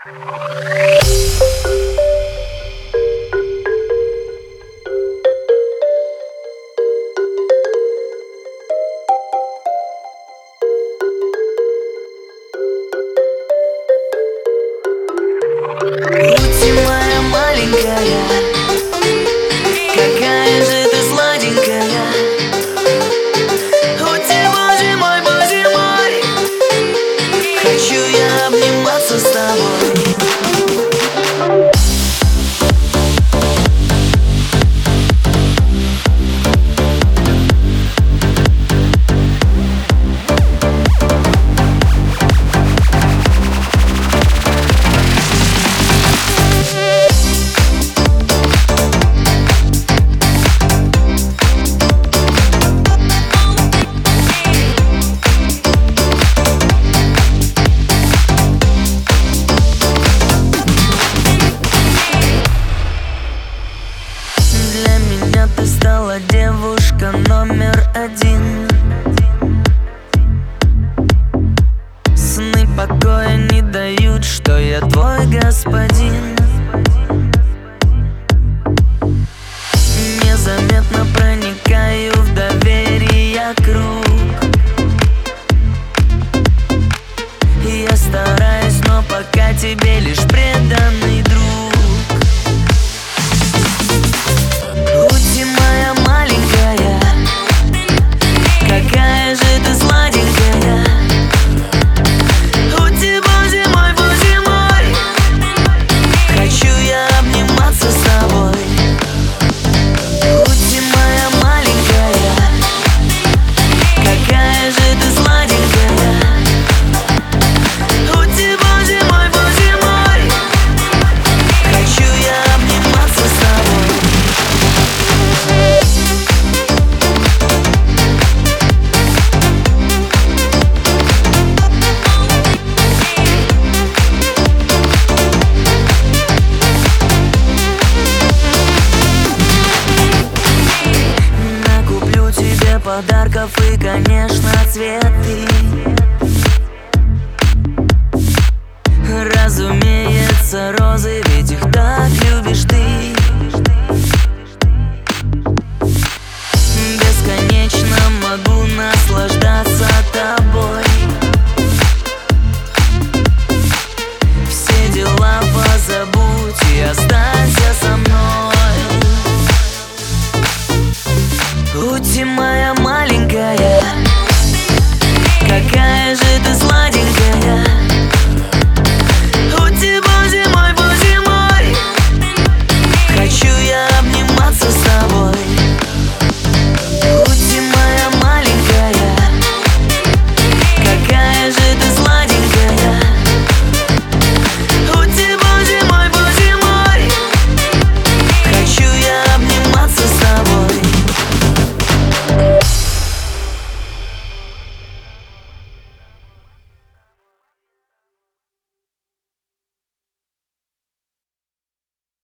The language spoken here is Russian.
Ути, моя маленькая, какая же ты сладенькая. Ути, боже мой, хочу я обниматься с тобой. Для меня ты стала девушка номер один. Сны покоя не дают, что я твой господин. Незаметно проникаю в доверие круг. Я стараюсь, но пока тебе лишь преданный друг. Ути, моя маленькая, какая же ты сладенькая. Ути, боже мой, хочу я обниматься с тобой. Ути, моя маленькая, какая же ты сладенькая. Ути, боже мой, хочу я обниматься с тобой. Накуплю тебе подарков и, конечно, цветы. Разумеется, розы,